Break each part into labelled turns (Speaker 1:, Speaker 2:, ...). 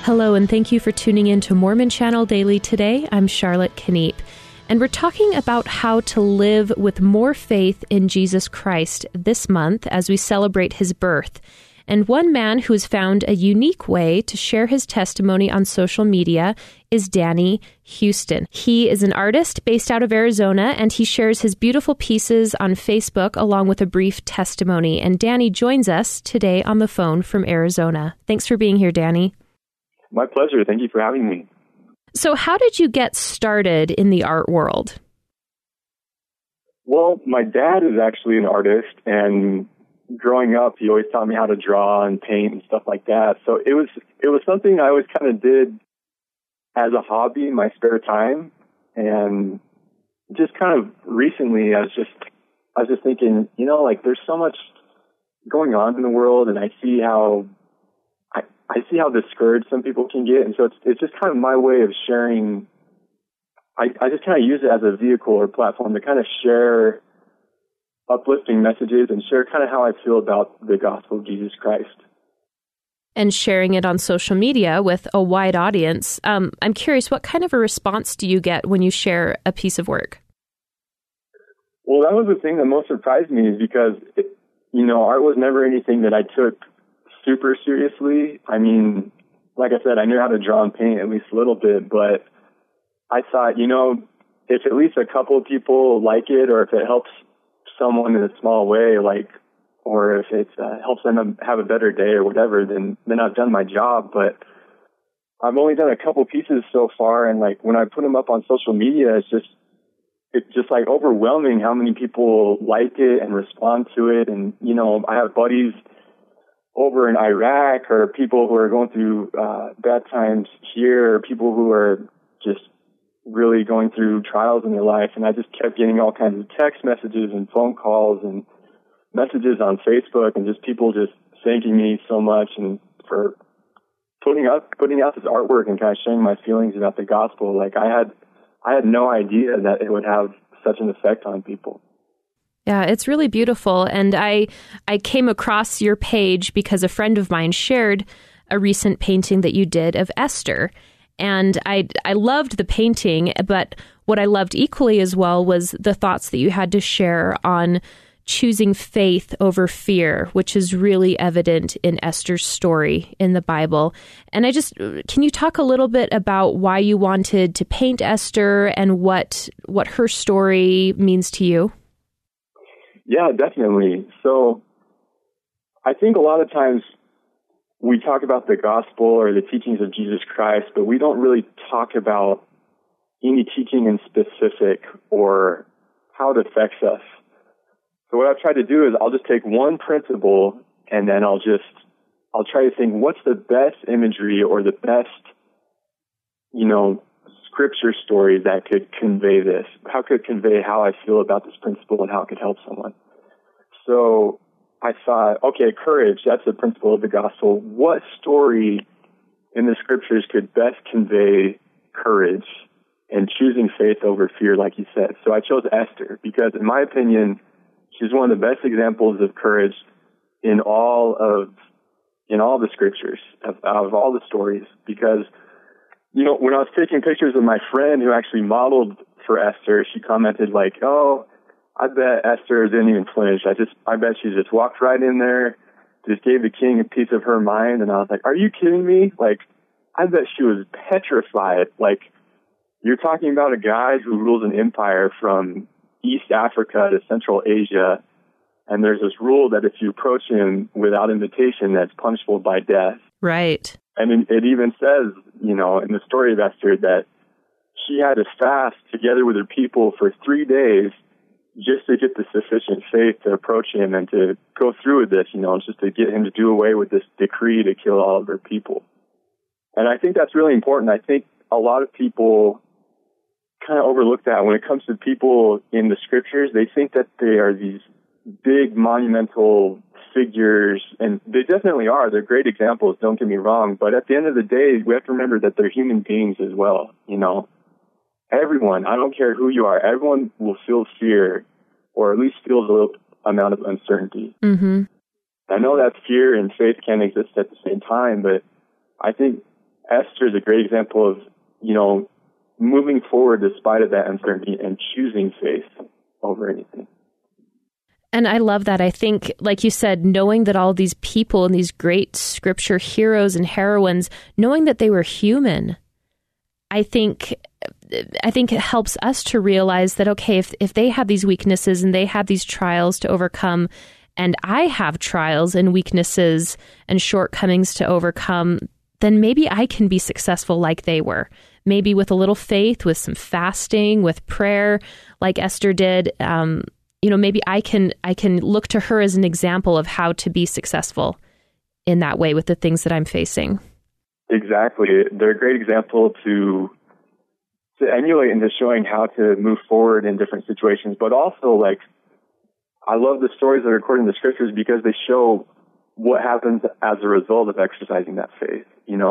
Speaker 1: Hello, and thank you for tuning in to Mormon Channel Daily today. I'm Charlotte Kniep, and we're talking about how to live with more faith in Jesus Christ this month as we celebrate his birth. And one man who has found a unique way to share his testimony on social media is Danny Houston. He is an artist based out of Arizona, and he shares his beautiful pieces on Facebook along with a brief testimony. And Danny joins us today on the phone from Arizona. Thanks for being here, Danny.
Speaker 2: My pleasure. Thank you for having me.
Speaker 1: So how did you get started in the art world?
Speaker 2: Well, my dad is actually an artist, and growing up, he always taught me how to draw and paint and stuff like that. So it was something I always kind of did as a hobby in my spare time. And just kind of recently, I was just thinking, there's so much going on in the world, and I see how discouraged some people can get. And so it's just kind of my way of sharing. I just kind of use it as a vehicle or platform to kind of share uplifting messages and share kind of how I feel about the gospel of Jesus Christ.
Speaker 1: And sharing it on social media with a wide audience. I'm curious, what kind of a response do you get when you share a piece of work?
Speaker 2: Well, that was the thing that most surprised me, is because, art was never anything that I took super seriously. I mean, like I said, I knew how to draw and paint at least a little bit, but I thought, if at least a couple of people like it, or if it helps someone in a small way, or if it helps them have a better day or whatever, then I've done my job. But I've only done a couple pieces so far, and when I put them up on social media, it's just overwhelming how many people like it and respond to it. And I have buddies over in Iraq, or people who are going through bad times here, or people who are just really going through trials in their life. And I just kept getting all kinds of text messages and phone calls and messages on Facebook, and just people just thanking me so much and for putting out this artwork and kind of sharing my feelings about the gospel. I had no idea that it would have such an effect on people.
Speaker 1: Yeah, it's really beautiful. And I came across your page because a friend of mine shared a recent painting that you did of Esther. And I loved the painting, but what I loved equally as well was the thoughts that you had to share on choosing faith over fear, which is really evident in Esther's story in the Bible. And can you talk a little bit about why you wanted to paint Esther and what her story means to you?
Speaker 2: Yeah, definitely. So I think a lot of times we talk about the gospel or the teachings of Jesus Christ, but we don't really talk about any teaching in specific or how it affects us. So what I've tried to do is I'll just take one principle, and then I'll try to think, what's the best imagery or the best, scripture story that could convey this? How could it convey how I feel about this principle and how it could help someone? So I thought, okay, courage, that's the principle of the gospel. What story in the scriptures could best convey courage and choosing faith over fear, like you said? So I chose Esther because, in my opinion, she's one of the best examples of courage in all the scriptures, of all the stories. Because, when I was taking pictures of my friend who actually modeled for Esther, she commented oh, I bet Esther didn't even flinch. I bet she just walked right in there, just gave the king a piece of her mind. And I was like, are you kidding me? I bet she was petrified. You're talking about a guy who rules an empire from East Africa to Central Asia, and there's this rule that if you approach him without invitation, that's punishable by death.
Speaker 1: Right.
Speaker 2: And it even says, in the story of Esther, that she had to fast together with her people for 3 days just to get the sufficient faith to approach him and to go through with this, just to get him to do away with this decree to kill all of her people. And I think that's really important. I think a lot of people kind of overlook that when it comes to people in the scriptures. They think that they are these big monumental figures, and they definitely are. They're great examples, don't get me wrong. But at the end of the day, we have to remember that they're human beings as well, Everyone, I don't care who you are, everyone will feel fear, or at least feels a little amount of uncertainty.
Speaker 1: Mm-hmm.
Speaker 2: I know that fear and faith can exist at the same time, but I think Esther is a great example of, moving forward despite of that uncertainty and choosing faith over anything.
Speaker 1: And I love that. I think, like you said, knowing that all these people and these great scripture heroes and heroines, knowing that they were human, I think it helps us to realize that, okay, if they have these weaknesses and they have these trials to overcome, and I have trials and weaknesses and shortcomings to overcome, then maybe I can be successful like they were. Maybe with a little faith, with some fasting, with prayer, like Esther did. Maybe I can look to her as an example of how to be successful in that way with the things that I'm facing.
Speaker 2: Exactly. They're a great example to emulate into showing how to move forward in different situations. But also, I love the stories that are recorded in the scriptures because they show what happens as a result of exercising that faith.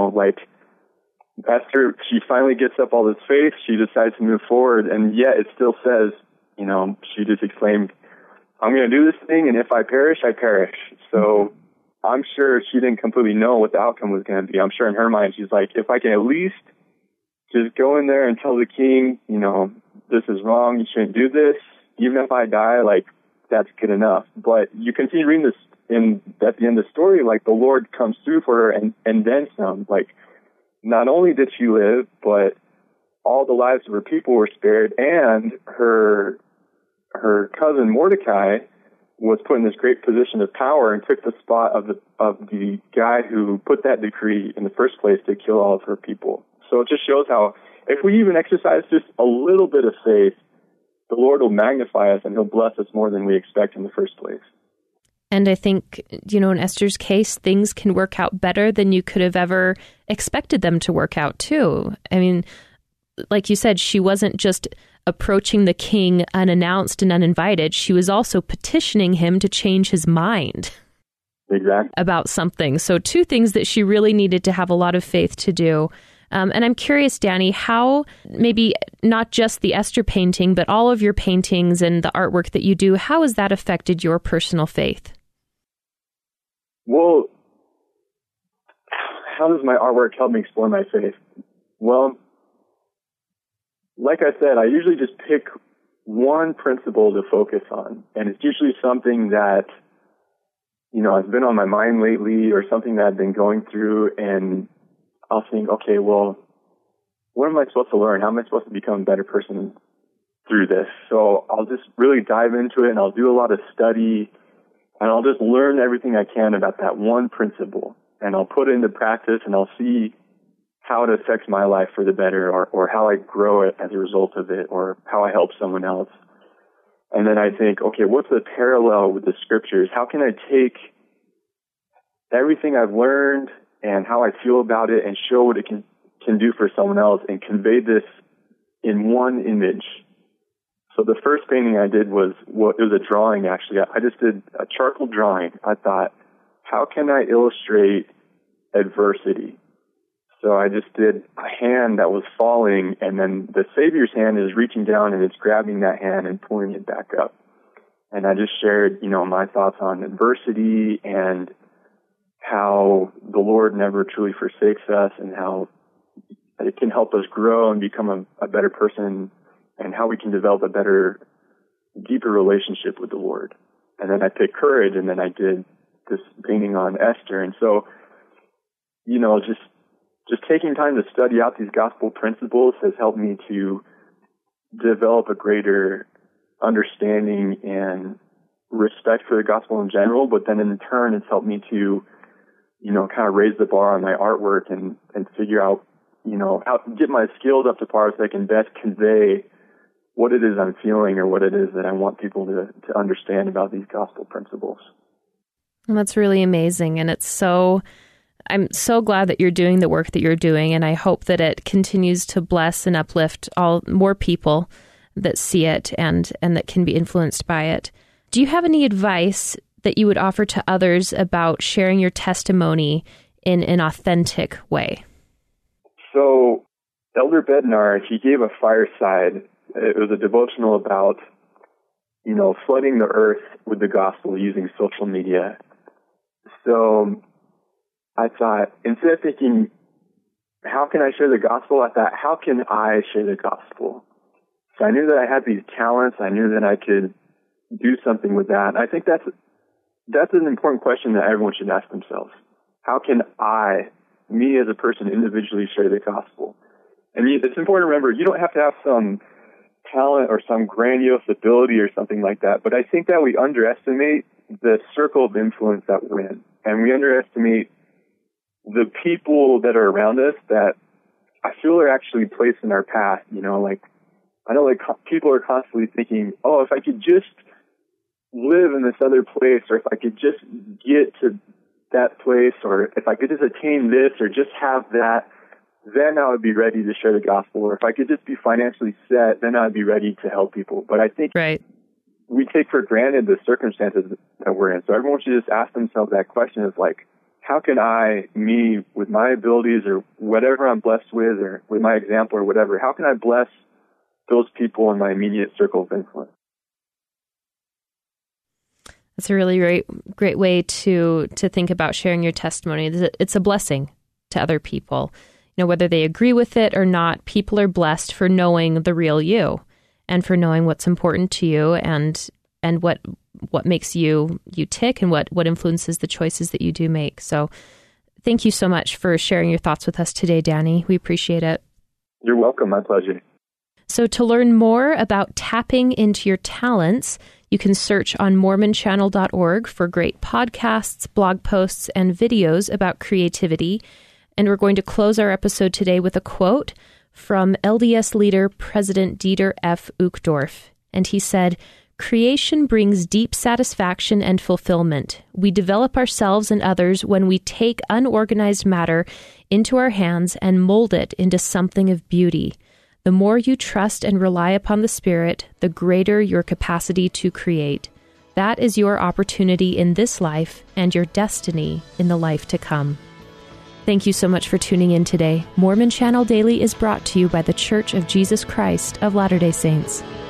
Speaker 2: Esther, she finally gets up all this faith. She decides to move forward, and yet it still says, she just exclaimed, "I'm going to do this thing, and if I perish, I perish." So I'm sure she didn't completely know what the outcome was going to be. I'm sure in her mind, she's like, if I can at least just go in there and tell the king, this is wrong, you shouldn't do this. Even if I die, that's good enough. But you continue reading this, at the end of the story, the Lord comes through for her and then some. Not only did she live, but all the lives of her people were spared, and her cousin Mordecai was put in this great position of power and took the spot of the guy who put that decree in the first place to kill all of her people. So it just shows how if we even exercise just a little bit of faith, the Lord will magnify us and he'll bless us more than we expect in the first place.
Speaker 1: And I think, in Esther's case, things can work out better than you could have ever expected them to work out, too. I mean, like you said, she wasn't just approaching the king unannounced and uninvited. She was also petitioning him to change his mind.
Speaker 2: Exactly.
Speaker 1: About something. So 2 things that she really needed to have a lot of faith to do. And I'm curious, Danny, how maybe not just the Esther painting, but all of your paintings and the artwork that you do, how has that affected your personal faith?
Speaker 2: Well, how does my artwork help me explore my faith? Well, like I said, I usually just pick one principle to focus on, and it's usually something that, has been on my mind lately or something that I've been going through, and I'll think, okay, well, what am I supposed to learn? How am I supposed to become a better person through this? So I'll just really dive into it, and I'll do a lot of study, and I'll just learn everything I can about that one principle, and I'll put it into practice, and I'll see how it affects my life for the better, or how I grow it as a result of it, or how I help someone else. And then I think, okay, what's the parallel with the scriptures? How can I take everything I've learned and how I feel about it and show what it can do for someone else and convey this in one image? So the first painting I did it was a drawing, actually. I just did a charcoal drawing. I thought, how can I illustrate adversity? So I just did a hand that was falling, and then the Savior's hand is reaching down and it's grabbing that hand and pulling it back up. And I just shared, my thoughts on adversity and how the Lord never truly forsakes us and how it can help us grow and become a better person and how we can develop a better, deeper relationship with the Lord. And then I picked courage, and then I did this painting on Esther. And so, just taking time to study out these gospel principles has helped me to develop a greater understanding and respect for the gospel in general, but then in turn it's helped me to, kind of raise the bar on my artwork and figure out, how to get my skills up to par so I can best convey what it is I'm feeling or what it is that I want people to understand about these gospel principles.
Speaker 1: Well, that's really amazing. And I'm so glad that you're doing the work that you're doing, and I hope that it continues to bless and uplift more people that see it and that can be influenced by it. Do you have any advice that you would offer to others about sharing your testimony in an authentic way?
Speaker 2: So Elder Bednar, he gave a fireside. It was a devotional about, flooding the earth with the gospel using social media. So I thought, instead of thinking, how can I share the gospel? I thought, how can I share the gospel? So I knew that I had these talents. I knew that I could do something with that. And I think that's an important question that everyone should ask themselves. How can me as a person, individually share the gospel? And it's important to remember, you don't have to have some talent or some grandiose ability or something like that. But I think that we underestimate the circle of influence that we're in. And we underestimate the people that are around us that I feel are actually placed in our path. I know people are constantly thinking, oh, if I could just live in this other place, or if I could just get to that place, or if I could just attain this or just have that, then I would be ready to share the gospel. Or if I could just be financially set, then I'd be ready to help people. But I think we take for granted the circumstances that we're in. So everyone should just ask themselves that question of how can me, with my abilities or whatever I'm blessed with, or with my example or whatever, how can I bless those people in my immediate circle of influence?
Speaker 1: That's a really great way to think about sharing your testimony. It's a blessing to other people. Whether they agree with it or not, people are blessed for knowing the real you and for knowing what's important to you and what makes you tick and what influences the choices that you do make. So thank you so much for sharing your thoughts with us today, Danny. We appreciate it.
Speaker 2: You're welcome. My pleasure.
Speaker 1: So to learn more about tapping into your talents, you can search on mormonchannel.org for great podcasts, blog posts, and videos about creativity. And we're going to close our episode today with a quote from LDS leader President Dieter F. Uchtdorf. And he said, "Creation brings deep satisfaction and fulfillment. We develop ourselves and others when we take unorganized matter into our hands and mold it into something of beauty. The more you trust and rely upon the Spirit, the greater your capacity to create. That is your opportunity in this life and your destiny in the life to come." Thank you so much for tuning in today. Mormon Channel Daily is brought to you by The Church of Jesus Christ of Latter-day Saints.